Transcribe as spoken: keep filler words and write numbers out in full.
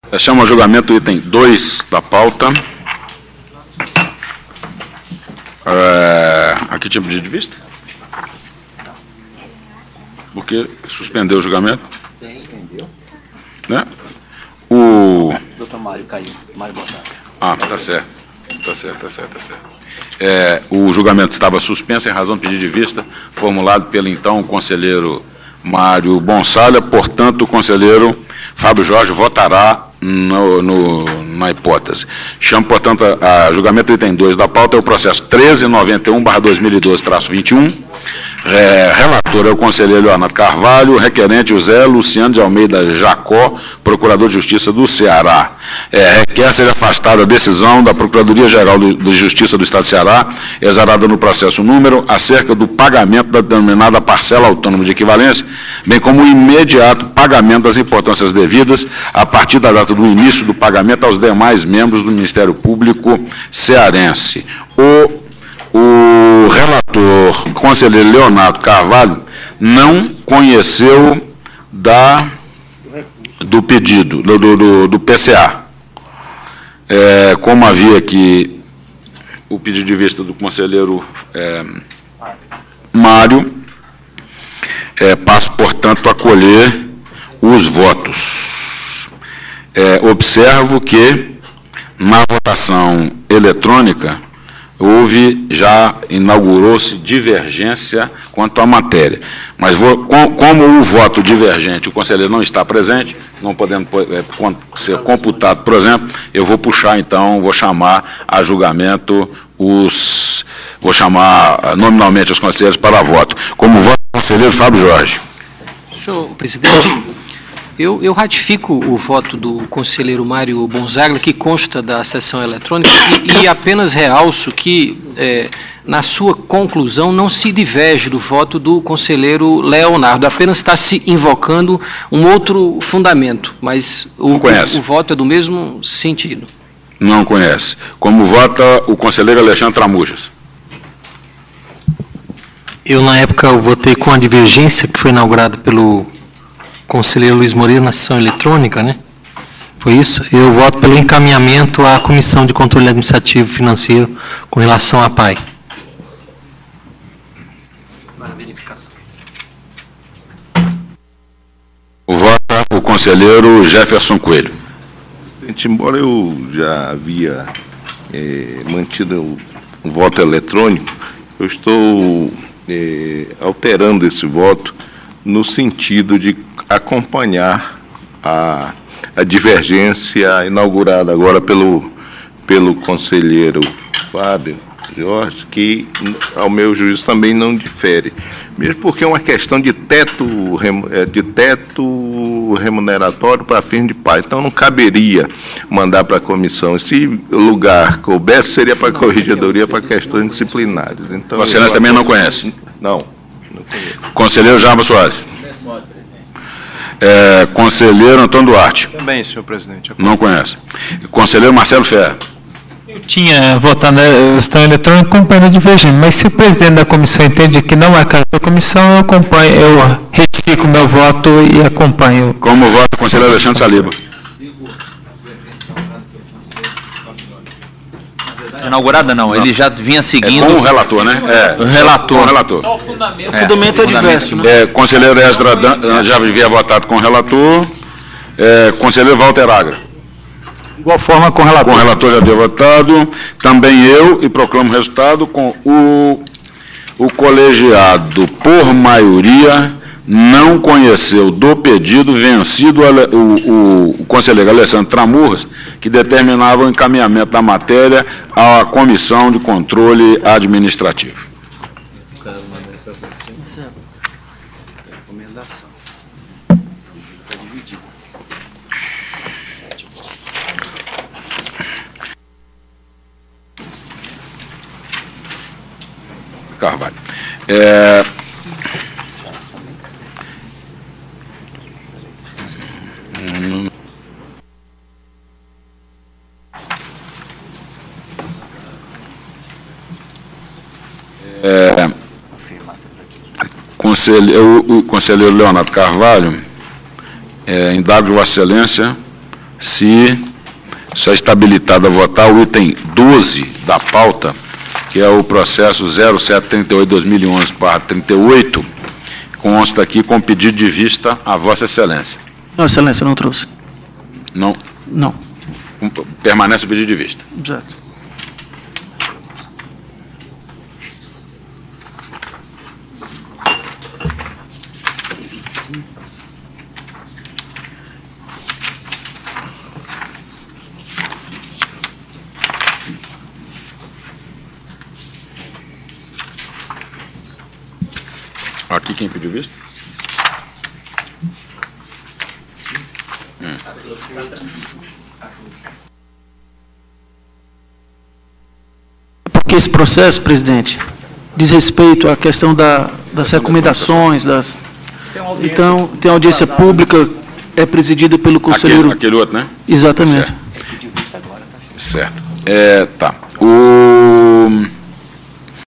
Chama a julgamento o item dois da pauta. É, aqui tinha pedido de vista? Porque suspendeu o julgamento? Suspendeu. Né? O... Doutor Mário caiu. Mário Gonçalves. Ah, tá certo. Tá certo, tá certo, tá certo. É, o julgamento estava suspenso em razão do pedido de vista formulado pelo então conselheiro Mário Bonsalha, portanto, o conselheiro Fábio Jorge votará no, no, na hipótese. Chamo, portanto, a, a julgamento do item dois da pauta, é o processo treze noventa e um barra dois mil e doze traço vinte e um. É, relator é o conselheiro Leonardo Carvalho, requerente José Luciano de Almeida Jacó, procurador de Justiça do Ceará. É, requer ser afastada a decisão da Procuradoria-Geral de Justiça do Estado de Ceará, exarada no processo número, acerca do pagamento da denominada parcela autônoma de equivalência, bem como o imediato pagamento das importâncias devidas a partir da data do início do pagamento aos demais membros do Ministério Público cearense. O O relator, conselheiro Leonardo Carvalho, não conheceu da, do pedido, do, do, do P C A. É, como havia aqui o pedido de vista do conselheiro é, Mário, é, passo, portanto, a colher os votos. É, observo que, na votação eletrônica, houve, já inaugurou-se divergência quanto à matéria. Mas, vou, com, como o voto divergente, o conselheiro não está presente, não podendo é, ser computado, por exemplo, eu vou puxar, então, vou chamar a julgamento os... Vou chamar nominalmente os conselheiros para voto. Como voto, o conselheiro Fábio Jorge. Senhor presidente, eu, eu ratifico o voto do conselheiro Mário Bonsalha, que consta da sessão eletrônica, e, e apenas realço que, é, na sua conclusão, não se diverge do voto do conselheiro Leonardo, apenas está se invocando um outro fundamento, mas o, o, o voto é do mesmo sentido. Não conhece. Como vota o conselheiro Alexandre Tramujas? Eu, na época, eu votei com a divergência que foi inaugurada pelo conselheiro Luiz Moreira na sessão eletrônica, né? Foi isso? Eu voto pelo encaminhamento à Comissão de Controle Administrativo e Financeiro com relação à P A I. Para verificação. Vota o conselheiro Jefferson Coelho. Presidente, embora eu já havia é, mantido o, o voto eletrônico, eu estou é, alterando esse voto no sentido de acompanhar a, a divergência inaugurada agora pelo, pelo conselheiro Fábio Jorge, que, ao meu juízo, também não difere, mesmo porque é uma questão de teto, de teto remuneratório para fins de P A I. Então, não caberia mandar para a comissão. Se lugar coubesse, seria para a corregedoria, para questões disciplinares. Então, você eu... também não conhece? Não, não conheço. Conselheiro Jarbas Soares. É, conselheiro Antônio Duarte. Também, senhor presidente. Não conhece. Conselheiro Marcelo Ferreira. Eu tinha votado na questão eletrônica acompanhando a divergência, mas se o presidente da comissão entende que não é caso da comissão, eu acompanho, eu retifico o meu voto e acompanho. Como vota o conselheiro Alexandre Saliba? Inaugurada não, não, ele já vinha seguindo... É com o relator, né? É, o relator. Com o relator. Só o fundamento. O fundamento é, é diverso, né? É, conselheiro Esdra Dan, já havia votado com o relator. É, conselheiro Walter Agra. Igual forma com o relator. Com o relator já havia votado. Também eu, e proclamo o resultado com o, o colegiado, por maioria, não conheceu do pedido vencido o, o, o conselheiro Alessandro Tramurras, que determinava o encaminhamento da matéria à Comissão de Controle Administrativo. Carvalho. É... É, conselheiro, o conselheiro Leonardo Carvalho, é, indago de Vossa Excelência se já está habilitado a votar o item doze da pauta, que é o processo zero sete trinta e oito barra dois mil e onze barra trinta e oito, consta aqui com pedido de vista a Vossa Excelência. Não, Excelência, não trouxe. Não, Não. permanece o pedido de vista. Exato. Aqui quem pediu vista? Hum. Porque esse processo, presidente, diz respeito à questão da, das recomendações, das... Então, tem audiência pública, é presidida pelo conselheiro... Aquele, aquele outro, né? Exatamente. Certo. Certo. É, tá. O